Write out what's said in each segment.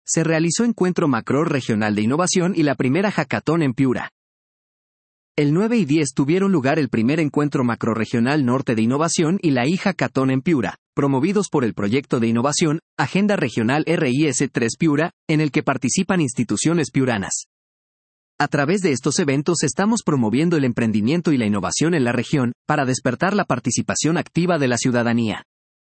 se realizó Encuentro Macro Regional de Innovación y la primera Hackathon en Piura. El 9 y 10 tuvieron lugar el primer Encuentro Macrorregional Norte de Innovación y la I-Hackathon en Piura, promovidos por el proyecto de innovación, Agenda Regional RIS3 Piura, en el que participan instituciones piuranas. A través de estos eventos estamos promoviendo el emprendimiento y la innovación en la región, para despertar la participación activa de la ciudadanía.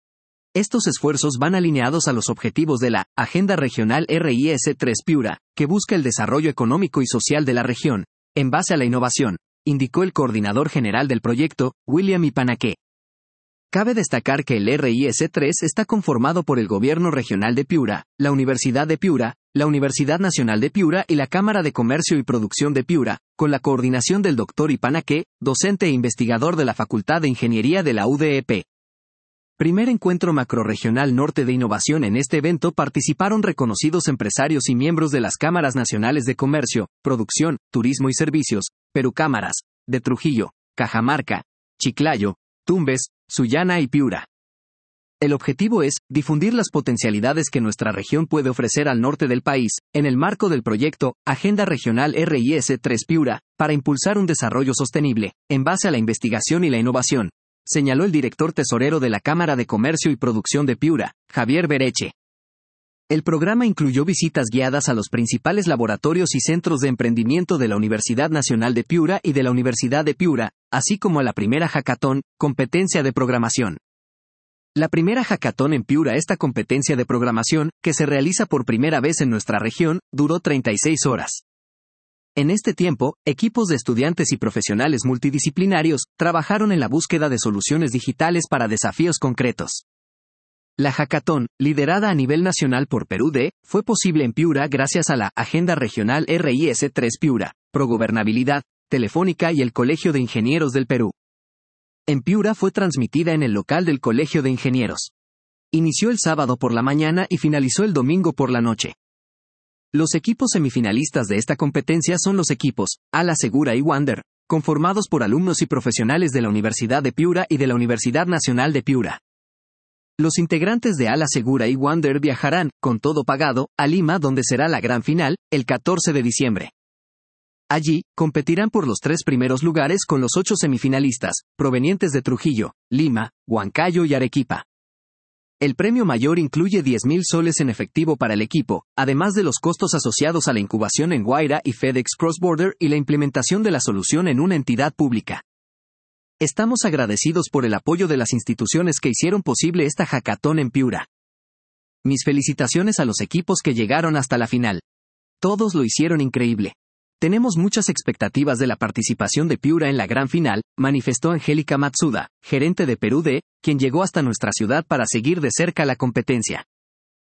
Estos esfuerzos van alineados a los objetivos de la Agenda Regional RIS3 Piura, que busca el desarrollo económico y social de la región, en base a la innovación, indicó el coordinador general del proyecto, William Ipanaque. Cabe destacar que el RIS3 está conformado por el Gobierno Regional de Piura, la Universidad de Piura, la Universidad Nacional de Piura y la Cámara de Comercio y Producción de Piura, con la coordinación del Dr. Ipanaque, docente e investigador de la Facultad de Ingeniería de la UDEP. Primer Encuentro Macrorregional Norte de Innovación. En este evento participaron reconocidos empresarios y miembros de las Cámaras Nacionales de Comercio, Producción, Turismo y Servicios, Perucámaras, de Trujillo, Cajamarca, Chiclayo, Tumbes, Sullana y Piura. El objetivo es difundir las potencialidades que nuestra región puede ofrecer al norte del país, en el marco del proyecto Agenda Regional RIS3 Piura, para impulsar un desarrollo sostenible, en base a la investigación y la innovación, señaló el director tesorero de la Cámara de Comercio y Producción de Piura, Javier Bereche. El programa incluyó visitas guiadas a los principales laboratorios y centros de emprendimiento de la Universidad Nacional de Piura y de la Universidad de Piura, así como a la primera Hackathon, competencia de programación. La primera Hackathon en Piura, esta competencia de programación, que se realiza por primera vez en nuestra región, duró 36 horas. En este tiempo, equipos de estudiantes y profesionales multidisciplinarios trabajaron en la búsqueda de soluciones digitales para desafíos concretos. La Hackathon, liderada a nivel nacional por Perú D, fue posible en Piura gracias a la Agenda Regional RIS3 Piura, Progobernabilidad, Telefónica y el Colegio de Ingenieros del Perú. En Piura fue transmitida en el local del Colegio de Ingenieros. Inició el sábado por la mañana y finalizó el domingo por la noche. Los equipos semifinalistas de esta competencia son los equipos Ala Segura y Wander, conformados por alumnos y profesionales de la Universidad de Piura y de la Universidad Nacional de Piura. Los integrantes de Ala Segura y Wander viajarán, con todo pagado, a Lima, donde será la gran final, el 14 de diciembre. Allí, competirán por los 3 primeros lugares con los 8 semifinalistas, provenientes de Trujillo, Lima, Huancayo y Arequipa. El premio mayor incluye 10.000 soles en efectivo para el equipo, además de los costos asociados a la incubación en Guaira y FedEx Cross Border y la implementación de la solución en una entidad pública. Estamos agradecidos por el apoyo de las instituciones que hicieron posible esta Hackathon en Piura. Mis felicitaciones a los equipos que llegaron hasta la final. Todos lo hicieron increíble. Tenemos muchas expectativas de la participación de Piura en la gran final, manifestó Angélica Matsuda, gerente de Perú D, quien llegó hasta nuestra ciudad para seguir de cerca la competencia.